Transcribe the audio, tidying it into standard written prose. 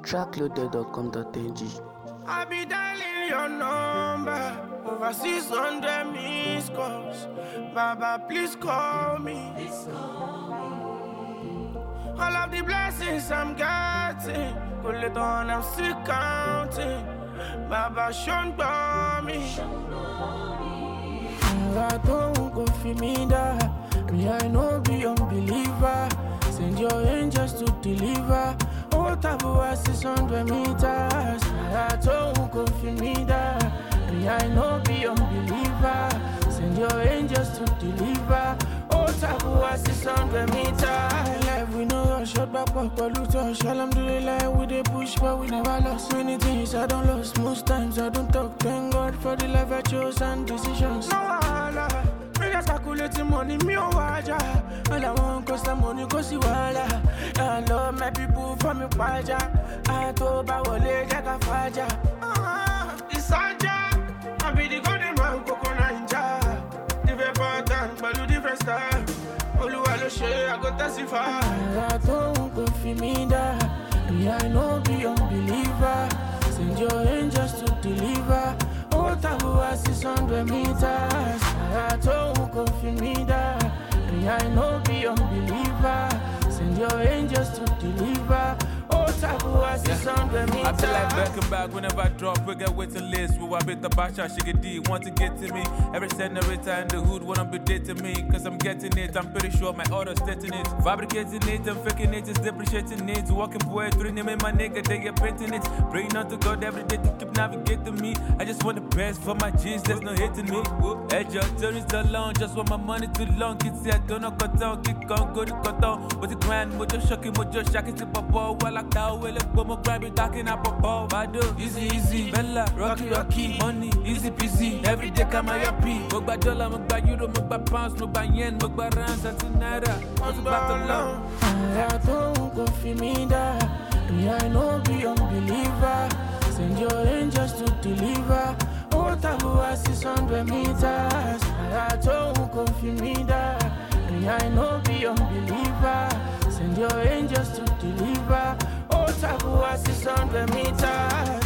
trackloaded.com.ng. I be dialing your number over 600 missed calls. Baba, please call me. All of the blessings I'm getting, go let on, I'm still counting. Baba, shun me. I don't go for me that. Me, I know be unbeliever. Send your angels to deliver. Oh, Tabu, 600 meters. I don't go for me that. Me, I know be unbeliever. Send your angels to deliver. Oh, Tabu, 600 meters. Life we know a shot back, but Luto. Shalom do the line with the push, but we never lost. Many things I don't lose. Most times I don't talk. Thank God for the life I chose and decisions. No, Allah. Calculating money, me oh waja. All I want cost the money, cause you wala. I love my people from me waja. I told about what they get a faja. It's Saja. I be the golden man, Coco Ninja. Different pattern, but do different style. Oluwa lo share, I go testify. I don't go for me that. Me, I know be unbeliever. Send your angels to deliver. Oh, Tabu, 600 meters. I don't go for me that. Me, I know be unbeliever. Send your angels to deliver. Oh, Tabu, 600 meters. I feel like back and back whenever I drop. We get waiting list. We want bit the basha, shake D. Want to get to me. Every senorita in the hood wanna be dating me. Cause I'm getting it. I'm pretty sure my order's stating it. Fabricating it and faking it is depreciating it. Walking poetry, naming my nigga, they get painting it. Praying on to God every day to keep navigating me. I just want the best for my G's, there's no hating me. Edge of tourist alone, just want my money too long. Kids say I don't know cut down, kick on, go to cut down. But the grind, mojo shocking, mojo shocking to papa. Well, like that, well, like boom, grab it, talking up papa. Bado, easy, easy. Bella, rocky, money, easy peasy. Every day come I happy. Mugba dollar, mugba euro, mugba pounds, mugba yen, mugba rands, that's naira. What's about the long? I don't go for me that. Me, I know be unbeliever. Send your angels to deliver. Oh, Tabu, 600 meters. I don't go for me that. Me, I know be unbeliever. Send your angels to deliver. Oh, Tabu, 600 meters.